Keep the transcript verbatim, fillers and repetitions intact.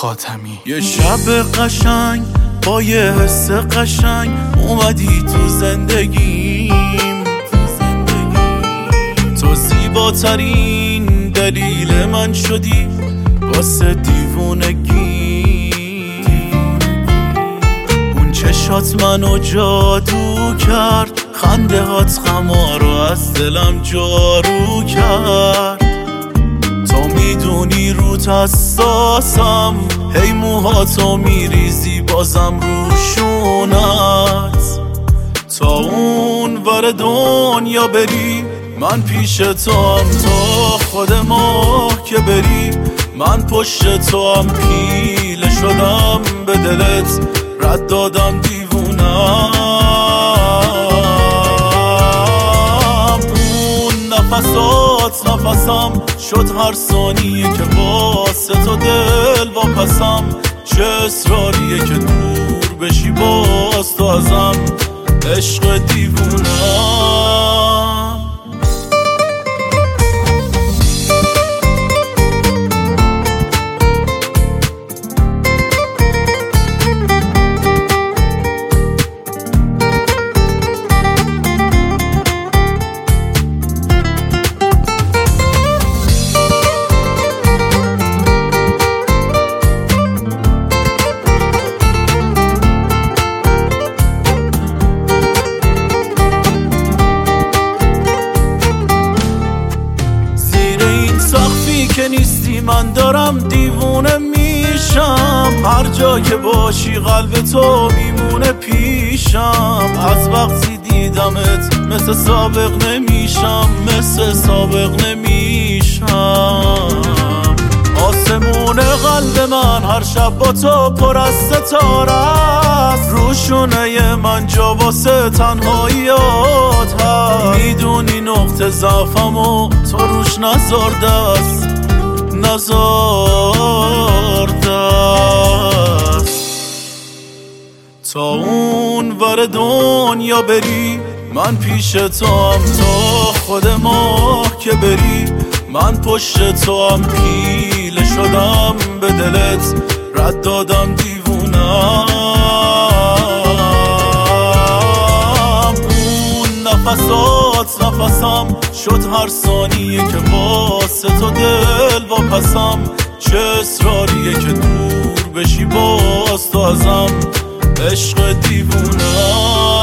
خاتمی. یه شب قشنگ با یه حس قشنگ اومدی تو زندگیم، تو زیباترین دلیل من شدی واسه دیوونگی. اون چشات منو جادو کرد، خنده هات غما رو از دلم جارو کرد. تو میدونی روت حساسم، هی موهاتو میریزی بازم روشونت. تا اون ور دنیا بری من پیش تو هم، تا خود ماه که بری من پشت تو هم. پیله شدم به دلت، رد دادم دیوونم. اون نفسات نفسم شد هر ثانیه که واسه تو دل واپسم. چه اصراریه که دور بشی باز تو ازم، عشق دیوونم. که نیستی من دارم دیوونه میشم، هر جا که باشی قلب تو میمونه پیشم. از وقتی دیدمت مثل سابق نمیشم، مثل سابق نمیشم. آسمون قلب من هر شب با تو پر از ستاره است، روشونه من جا واسه تنهاییات هست. میدونی نقطه ضعفمو تو روش نزارده است، نزارده است. تا اون ور دنیا بری من پیش تو هم، تا خود ماه که بری من پشت تو هم. پیله شدم به دلت، رد دادم دیوونم. اون نفسات نفسم شد هر ثانیه که واسه تو دل واپسم. چه اصراریه که دور بشی باز تو ازم، عشق دیوونم.